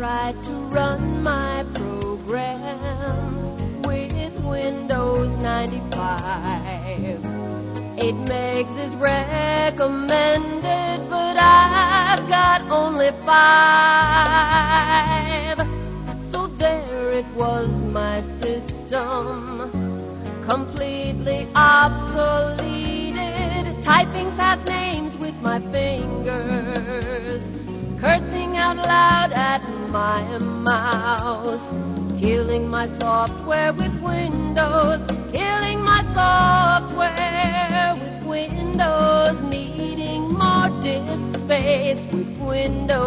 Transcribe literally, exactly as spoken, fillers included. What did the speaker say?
tried to run my programs with Windows ninety-five. Eight megs is recommended, but I've got only five. So there it was, my system, completely obsoleted, typing fat names with my fingers, cursing out loud at my mouse, killing my software with Windows, killing my software with Windows, needing more disk space with Windows.